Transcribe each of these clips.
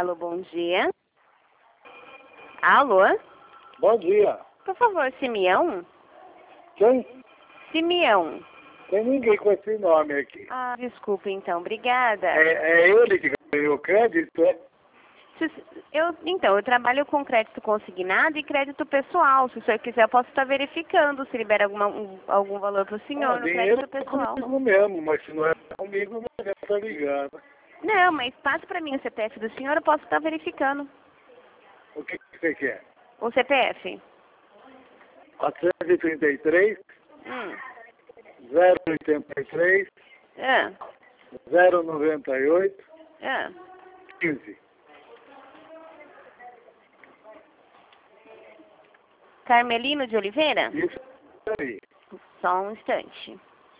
Alô, bom dia. Alô? Bom dia. Por favor, Simeão? Quem? Simeão. Tem ninguém com esse nome aqui. Ah, desculpa então, obrigada. É ele que ganhou crédito, é? Eu trabalho com crédito consignado e crédito pessoal. Se o senhor quiser, eu posso estar verificando se libera algum valor para o senhor no Dinheiro crédito pessoal. é comigo mesmo, mas se não é comigo, não adianta ligar. Não, mas passe para mim o CPF do senhor, eu posso estar verificando. O que você quer? O CPF? 433, 083, Ah, 098, ah. 15. Carmelino de Oliveira? Isso aí. Só um instante.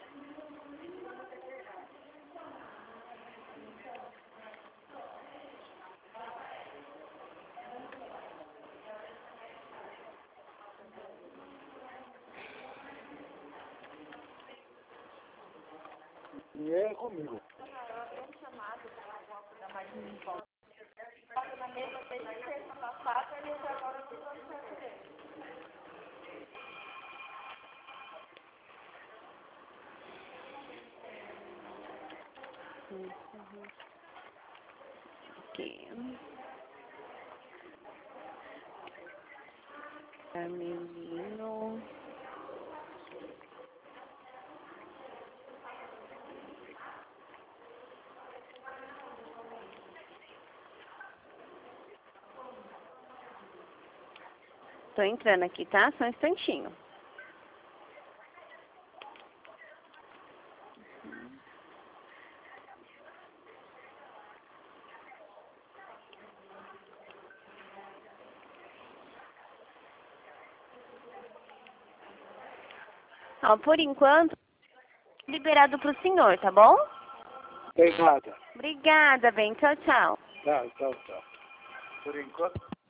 Dinheiro é comigo. Aqui. Carmelino. Tô entrando aqui, tá? Só um instantinho. Ó, por enquanto, liberado pro senhor, tá bom? Tem nada. Obrigada, bem. Tchau, tchau. Tá, tchau, tchau. Por enquanto.